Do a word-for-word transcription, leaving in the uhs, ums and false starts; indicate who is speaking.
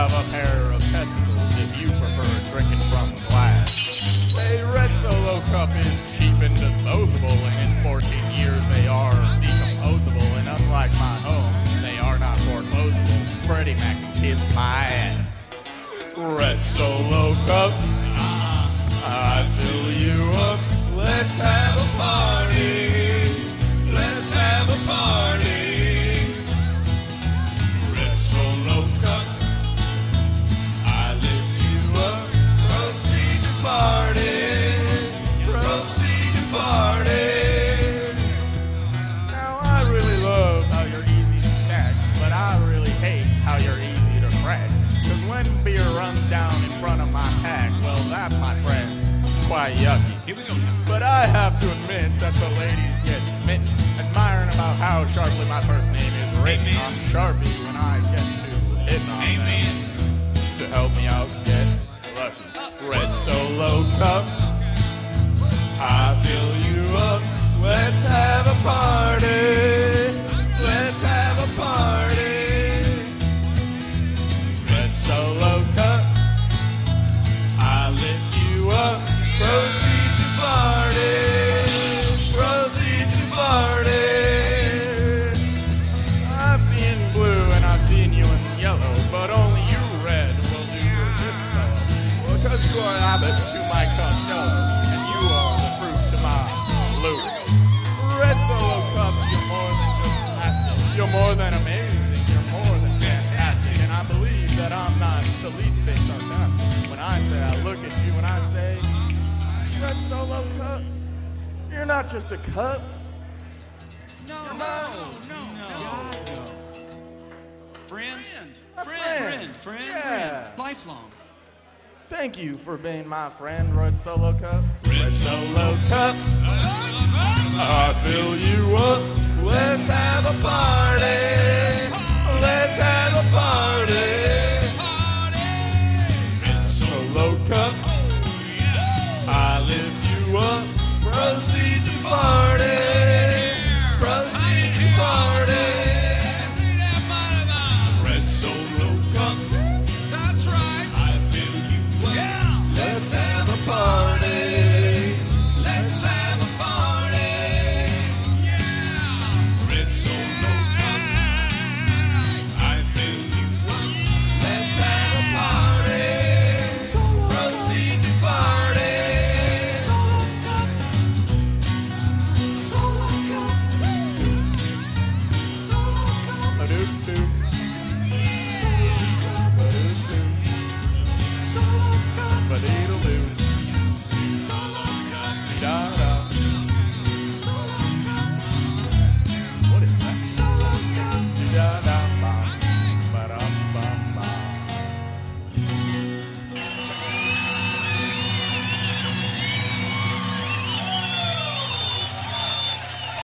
Speaker 1: have a pair of testicles if you prefer drinking from glass. A red Solo cup is cheap and disposable, and in fourteen years they are decomposable. And unlike my home, they are not foreclosable. Freddie Mac kiss my ass. Red Solo cup, I fill you up. Let's have a party. Let's have a party. Red Solo cup, I lift you up. Proceed to party. Proceed to party. Now I really love how you're easy to stack, but I really hate how you're easy to crack. Cause when beer runs down in front of my pack, well that, my friend, is quite yucky. Here we go now. But I have to admit that the ladies get smitten, admiring about how sharply my first name is written Amen. On Sharpie when I get to hitting on Amen. Them. To help me out get lucky. Red Solo cup, I fill you up. Let's have a party. Let's have a party. Red Solo cup, I lift you up. Proceed to party. Proceed to party. I've seen blue and I've seen you in yellow, but only you red will do your good fellow. Because you are abbot to my Costello, and you are the fruit to my blue. Red Solo cup, you're more than just plastic. You're more than amazing. You're more than fantastic. And I believe that I'm not the least bit sarcastic when I say I look at you and I say, Red Solo cup, you're not just a cup.
Speaker 2: No,
Speaker 1: You're
Speaker 2: no,
Speaker 1: not.
Speaker 2: no, no, no. Friend,
Speaker 1: A
Speaker 2: friend,
Speaker 1: friend.
Speaker 2: friend, friend,
Speaker 1: Yeah.
Speaker 2: friend. Lifelong.
Speaker 1: Thank you for being my friend, Red Solo cup. Red Solo cup, I fill you up. Let's have a party.